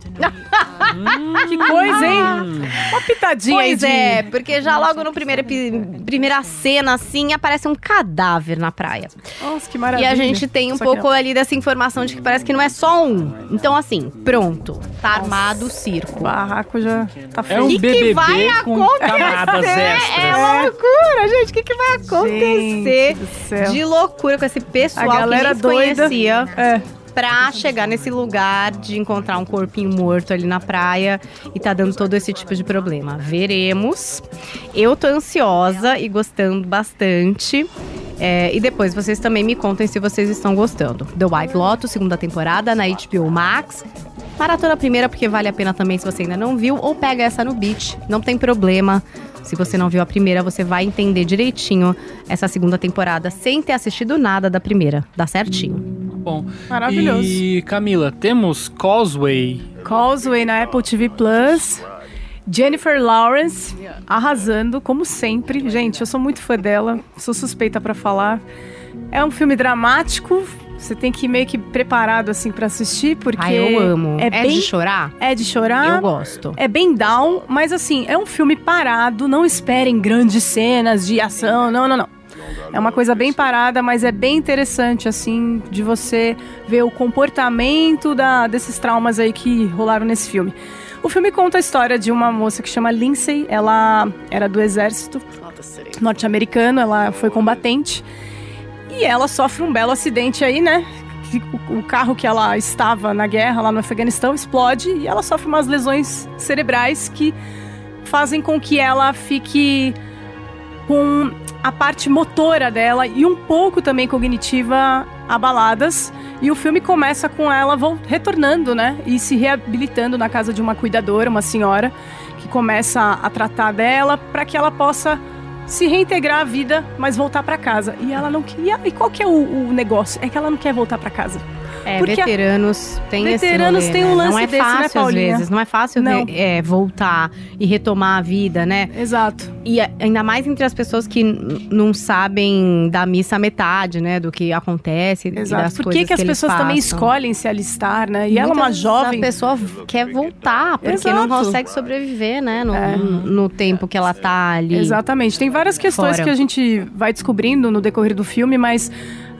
Que coisa, hein? Uma pitadinha Pois aí porque já logo no primeira cena, assim, aparece um cadáver na praia. Nossa, que maravilha. E a gente tem um pouco ali dessa informação de que parece que não é só um. Então, assim, pronto. Tá armado o circo. O barraco já tá feio. É um BBB vai com camadas extras. É uma loucura, gente. O que vai acontecer Gente do céu. de loucura com esse pessoal A galera que nem se doida. conhecia? Pra chegar nesse lugar de encontrar um corpinho morto ali na praia e tá dando todo esse tipo de problema. Veremos. Eu tô ansiosa e gostando bastante. E depois vocês também me contem se vocês estão gostando. The White Lotus, 2ª temporada na HBO Max. Maratona a primeira porque vale a pena também se você ainda não viu. Ou pega essa no Beach, não tem problema. Se você não viu a primeira, você vai entender direitinho essa 2ª temporada sem ter assistido nada da primeira. Dá certinho. Bom, Maravilhoso. E Camila, temos Causeway. Causeway na Apple TV Plus. Jennifer Lawrence arrasando, como sempre. Gente, eu sou muito fã dela, sou suspeita pra falar. É um filme dramático, você tem que ir meio que preparado assim pra assistir, porque eu amo. É bem de chorar? É de chorar. Eu gosto. É bem down, mas assim, é um filme parado, não esperem grandes cenas de ação, não. É uma coisa bem parada, mas é bem interessante, assim, de você ver o comportamento desses traumas aí que rolaram nesse filme. O filme conta a história de uma moça que chama Lindsay. Ela era do exército norte-americano, ela foi combatente. E ela sofre um belo acidente aí, né? O carro que ela estava na guerra lá no Afeganistão explode e ela sofre umas lesões cerebrais que fazem com que ela fique com a parte motora dela e um pouco também cognitiva abaladas. E o filme começa com ela retornando, né? E se reabilitando na casa de uma cuidadora, uma senhora, que começa a tratar dela para que ela possa se reintegrar à vida, mas voltar para casa. E ela não queria. E qual que é o negócio? É que ela não quer voltar para casa. Porque veteranos têm esse rolê, têm um lance não é desse, fácil, né, Paulinha? às vezes. Não é fácil voltar e retomar a vida, né? Exato. E ainda mais entre as pessoas que não sabem da missa à metade, né? Do que acontece. Exato. E das Por coisas que as pessoas passam. também escolhem se alistar, né? E ela é uma jovem. A pessoa quer voltar, porque não consegue sobreviver, né? No tempo que ela tá ali. Exatamente. Tem várias questões fora. Que a gente vai descobrindo no decorrer do filme, mas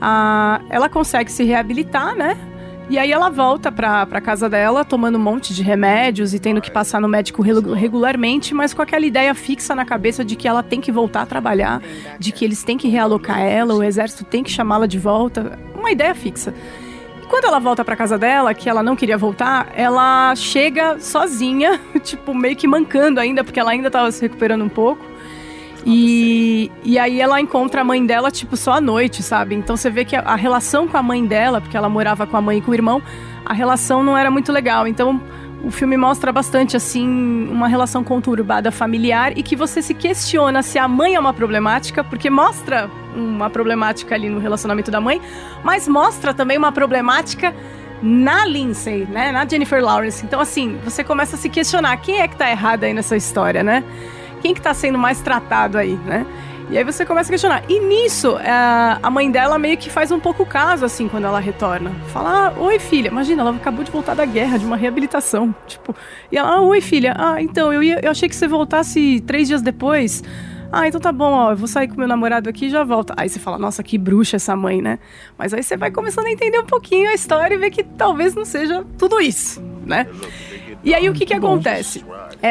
ela consegue se reabilitar, né? E aí ela volta pra casa dela, tomando um monte de remédios e tendo que passar no médico regularmente, mas com aquela ideia fixa na cabeça de que ela tem que voltar a trabalhar, de que eles têm que realocar ela, o exército tem que chamá-la de volta. Uma ideia fixa. E quando ela volta pra casa dela, que ela não queria voltar, ela chega sozinha, tipo, meio que mancando ainda, porque ela ainda tava se recuperando um pouco. E aí ela encontra a mãe dela, tipo, só à noite, sabe? Então você vê que a relação com a mãe dela, porque ela morava com a mãe e com o irmão, a relação não era muito legal. Então o filme mostra bastante, assim, uma relação conturbada familiar e que você se questiona se a mãe é uma problemática, porque mostra uma problemática ali no relacionamento da mãe, mas mostra também uma problemática na Lindsay, né? Na Jennifer Lawrence. Então, assim, você começa a se questionar quem é que tá errado aí nessa história, né? Quem que tá sendo mais tratado aí, né? E aí você começa a questionar. E nisso, a mãe dela meio que faz um pouco caso, assim, quando ela retorna. Fala, oi, filha. Imagina, ela acabou de voltar da guerra, de uma reabilitação. Tipo, e ela, oi, filha. Então, eu achei que você voltasse 3 dias depois. Então tá bom, ó, eu vou sair com meu namorado aqui e já volto. Aí você fala, nossa, que bruxa essa mãe, né? Mas aí você vai começando a entender um pouquinho a história e ver que talvez não seja tudo isso, né? E aí o que acontece?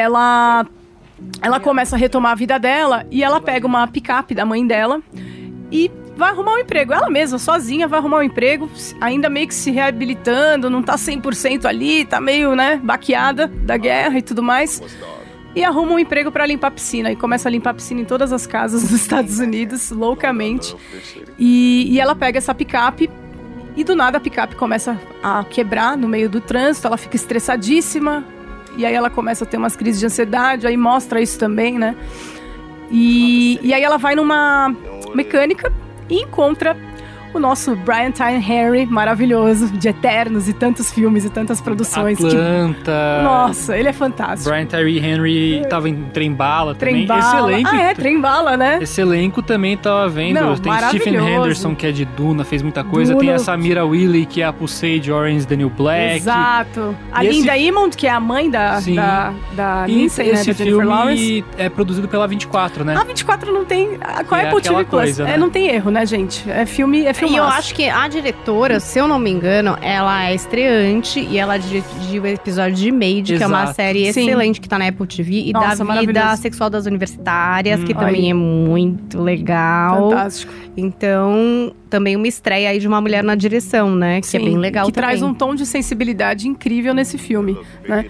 Ela começa a retomar a vida dela e ela pega uma picape da mãe dela e vai arrumar um emprego. Ela mesma, sozinha, vai arrumar um emprego, ainda meio que se reabilitando, não tá 100% ali, tá meio, né, baqueada da guerra e tudo mais. E arruma um emprego pra limpar a piscina. E começa a limpar a piscina em todas as casas dos Estados Unidos, loucamente. E ela pega essa picape e do nada a picape começa a quebrar no meio do trânsito, ela fica estressadíssima. E aí ela começa a ter umas crises de ansiedade, aí mostra isso também, né? E aí ela vai numa mecânica e encontra o nosso Brian Tyree Henry, maravilhoso, de Eternos e tantos filmes e tantas produções. Atlanta. Nossa, ele é fantástico. Brian Tyree Henry tava em Trem-Bala também. Trem-Bala. Esse elenco, Trem-Bala, né? Esse elenco também tava vendo. Não, tem Stephen Henderson, que é de Duna, fez muita coisa. Duna. Tem a Samira Wiley, que é a Pussy de Orange the New Black. Exato. A E Linda Imond, que é a mãe da Lindsay, né? Da Esse Jennifer Lawrence. filme é produzido pela 24, né? A 24 não tem... Qual é a Apple TV Plus? Coisa, né? Não tem erro, né, gente? É filme, é filmaço. E eu acho que a diretora, se eu não me engano, ela é estreante e ela dirigiu o episódio de Maid, que é uma série excelente que tá na Apple TV, e Nossa, da vida sexual das universitárias, que também é muito legal. Fantástico. Então, também uma estreia aí de uma mulher na direção, né? Que é bem legal que também. traz um tom de sensibilidade incrível nesse filme, né?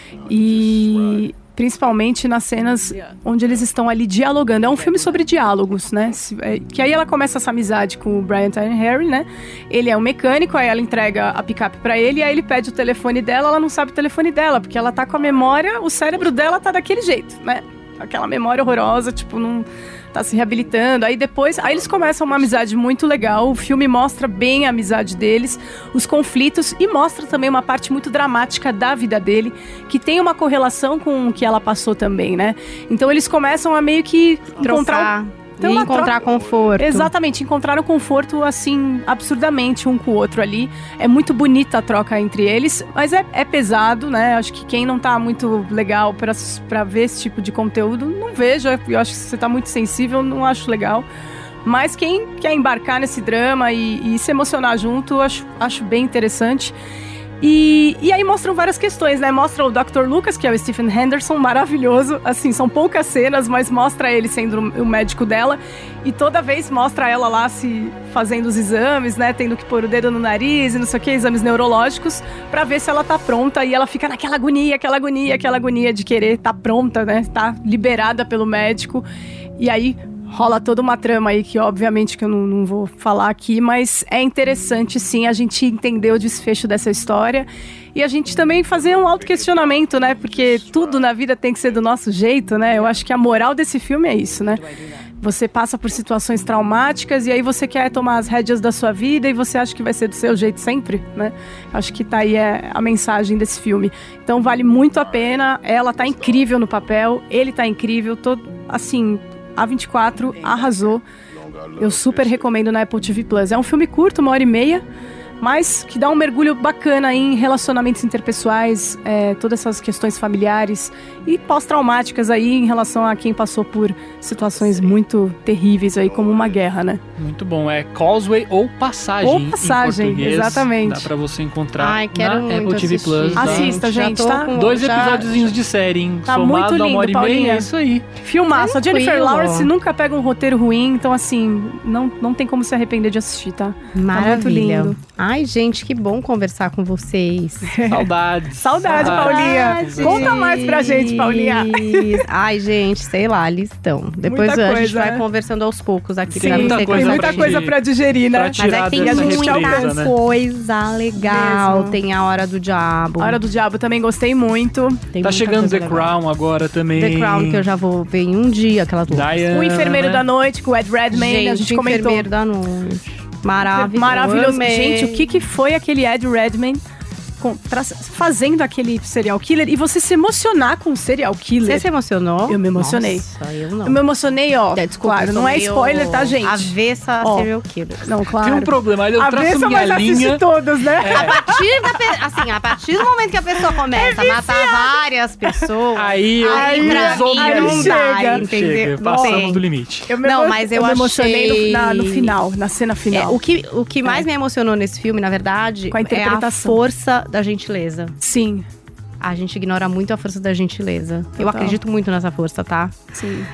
E principalmente nas cenas onde eles estão ali dialogando. É um filme sobre diálogos, né? Que aí ela começa essa amizade com o Brian Tyree Henry, né? Ele é um mecânico, aí ela entrega a picape pra ele, e aí ele pede o telefone dela, ela não sabe o telefone dela, porque ela tá com a memória, o cérebro dela tá daquele jeito, né? Aquela memória horrorosa, tipo, não tá se reabilitando. Aí eles começam uma amizade muito legal. O filme mostra bem a amizade deles, os conflitos, e mostra também uma parte muito dramática da vida dele, que tem uma correlação com o que ela passou também, né? Então eles começam a meio que encontrar conforto. Exatamente, encontraram conforto, assim, absurdamente um com o outro ali. É muito bonita a troca entre eles, mas é pesado, né? Acho que quem não tá muito legal pra ver esse tipo de conteúdo, não veja. Eu acho que se você tá muito sensível, não acho legal. Mas quem quer embarcar nesse drama e se emocionar junto, acho bem interessante. E aí mostram várias questões, né? Mostra o Dr. Lucas, que é o Stephen Henderson, maravilhoso. Assim, são poucas cenas, mas mostra ele sendo o médico dela. E toda vez mostra ela lá se fazendo os exames, né? Tendo que pôr o dedo no nariz e não sei o que, exames neurológicos, pra ver se ela tá pronta. E ela fica naquela agonia de querer tá pronta, né? Tá liberada pelo médico. E aí rola toda uma trama aí que, obviamente, que eu não vou falar aqui, mas é interessante, sim, a gente entender o desfecho dessa história e a gente também fazer um autoquestionamento, né? Porque tudo na vida tem que ser do nosso jeito, né? Eu acho que a moral desse filme é isso, né? Você passa por situações traumáticas e aí você quer tomar as rédeas da sua vida e você acha que vai ser do seu jeito sempre, né? Acho que tá aí a mensagem desse filme. Então vale muito a pena, ela tá incrível no papel, ele tá incrível, assim... A 24 arrasou. Eu super recomendo na Apple TV Plus. É um filme curto, 1h30, mas que dá um mergulho bacana em relacionamentos interpessoais, todas essas questões familiares e pós-traumáticas aí em relação a quem passou por situações muito terríveis aí, como uma guerra, né? Muito bom. É Causeway ou Passagem. Ou Passagem, em português, Dá exatamente. pra você encontrar na Apple TV Plus. Assista, gente, tá? 2 episódiozinhos de série, hein? Tá Somado muito lindo, a 1h30, Paulinha. é isso aí. Filmaço. A Jennifer Lawrence nunca pega um roteiro ruim, então assim, não tem como se arrepender de assistir, tá? Maravilha. Tá muito lindo. Ai, gente, que bom conversar com vocês. Saudades. Saudade, Paulinha. Conta mais pra gente, Paulinha. Ai, gente, sei lá, listão. Depois Muita a coisa, gente vai né? conversando aos poucos aqui. Sim, pra não ser tem muita coisa pra digerir, né? Pra Mas é tirar que tem dessa muita represa, né? coisa legal. Mesmo. Tem A Hora do Diabo. A Hora do Diabo também gostei muito. Tem Tá muita chegando coisa The legal. Crown agora também. The Crown, que eu já vou ver em um dia, aquela Diana, O Enfermeiro né? da Noite, com o Ed Redmayne, a gente o comentou. Enfermeiro da Noite. Maravilhoso. Maravilhoso. Amei. Gente, o que foi aquele Ed Redmayne fazendo aquele serial killer e você se emocionar com o serial killer? Você se emocionou? Eu me emocionei. Nossa, eu não. Eu me emocionei, ó. Desculpa, claro, eu não sou é meio spoiler, tá, gente? Avessa Ó. serial killer. Não, claro. Tem um problema, eu traço Avessa, minha mas linha. assiste todos, né? A partir do momento que a pessoa começa a matar várias pessoas, Aí pra mim não dá, Chega, entendeu? passamos do limite. Mas eu me emocionei achei... no final, na cena final. O que mais me emocionou nesse filme, na verdade, Com a é a interpretação. força da gentileza. Sim, A gente ignora muito a força da gentileza. Eu Total. acredito muito nessa força, tá? sim.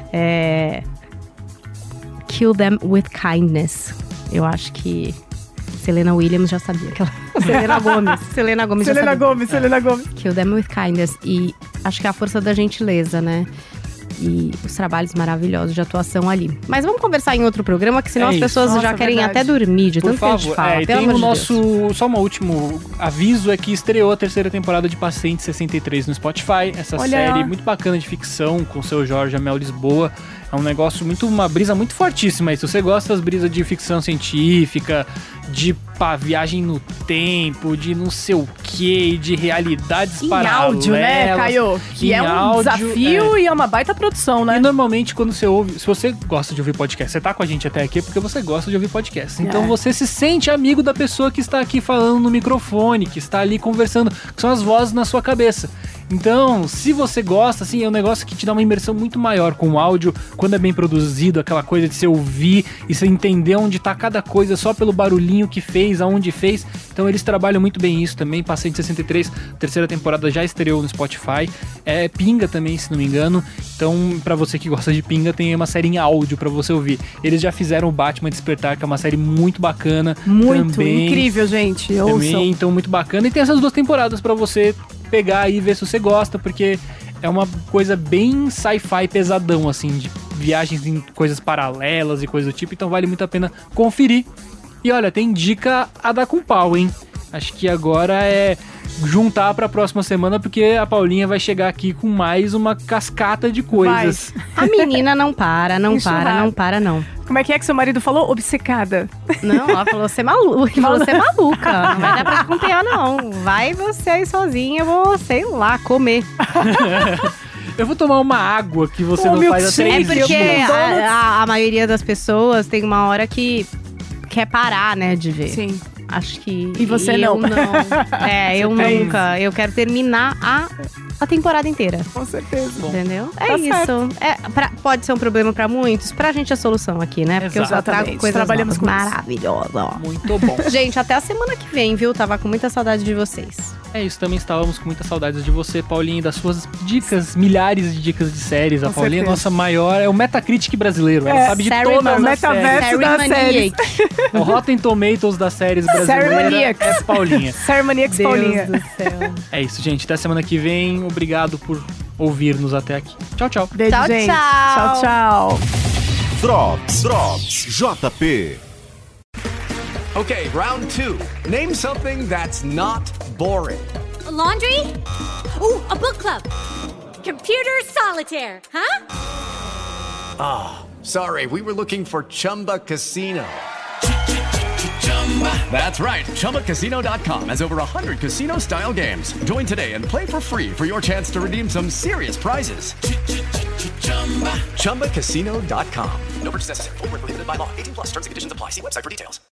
Kill them with kindness. Eu acho que Selena Williams já sabia que ela... Selena Gomez já sabia. Selena Gomes. Kill them with kindness. E acho que é a força da gentileza, né? E os trabalhos maravilhosos de atuação ali. Mas vamos conversar em outro programa, que senão É as isso. pessoas Nossa, já querem verdade. até dormir, de Por tanto que a gente favor, fala. e Pelo tem amor o de Deus. nosso... Só um último aviso é que estreou a 3ª temporada de Paciente 63 no Spotify. Essa Olha série lá. muito bacana de ficção, com o seu Jorge Amel Lisboa. É um negócio uma brisa muito fortíssima. E se você gosta das brisas de ficção científica, de viagem no tempo, de não sei o que, de realidades paralelas. Áudio, né, Caio? Que é um desafio e é uma baita produção, né? E normalmente quando você ouve, se você gosta de ouvir podcast, você tá com a gente até aqui é porque você gosta de ouvir podcast. Então você se sente amigo da pessoa que está aqui falando no microfone, que está ali conversando, que são as vozes na sua cabeça. Então, se você gosta, assim, é um negócio que te dá uma imersão muito maior com o áudio, quando é bem produzido, aquela coisa de você ouvir e você entender onde tá cada coisa só pelo barulhinho que fez, aonde fez. Então eles trabalham muito bem isso também. Paciente 63, a terceira temporada já estreou no Spotify. É Pinga também, se não me engano. Então, pra você que gosta de Pinga, tem uma série em áudio pra você ouvir. Eles já fizeram o Batman Despertar, que é uma série muito bacana. Muito também, incrível, gente. Também, então muito bacana. E tem essas 2 temporadas pra você pegar e ver se você gosta, porque é uma coisa bem sci-fi pesadão, assim, de viagens em coisas paralelas e coisas do tipo, então vale muito a pena conferir. E olha, tem dica a dar com pau, hein? Acho que agora é juntar pra próxima semana, porque a Paulinha vai chegar aqui com mais uma cascata de coisas. A menina não para, não. Como é que seu marido falou? Obcecada. Não, ela falou, você é maluca. Você é maluca. Não vai dar pra te acompanhar, não. Vai você aí sozinha, eu vou, sei lá, comer. Eu vou tomar uma água que você não faz há 3 dias. É porque a maioria das pessoas tem uma hora que quer parar, né, de ver. Sim. Acho que... E você não. Eu nunca. Eu quero terminar a temporada inteira. Com certeza. Entendeu? É isso. Pode ser um problema pra muitos. Pra gente é solução aqui, né? Porque eu só trago coisas novas. Maravilhosas. Muito bom. Gente, até a semana que vem, viu? Tava com muita saudade de vocês. É isso, também estávamos com muitas saudades de você, Paulinha, e das suas dicas, milhares de dicas de séries. A Paulinha é nossa maior, é o Metacritic brasileiro. Ela sabe de todas as séries. Das séries. O Rotten Tomatoes das séries brasileiras é Paulinha. Maniacs Paulinha. Deus do céu. É isso, gente. Até semana que vem. Obrigado por ouvir-nos até aqui. Tchau, tchau. Beijo, Tchau, gente. tchau. Tchau. Drops JP. Okay, round 2. Name something that's not boring. A laundry? Ooh, a book club. Computer solitaire, huh? Sorry, we were looking for Chumba Casino. That's right. ChumbaCasino.com has over 100 casino-style games. Join today and play for free for your chance to redeem some serious prizes. ChumbaCasino.com. No purchase necessary. Void where prohibited by law. 18+ terms and conditions apply. See website for details.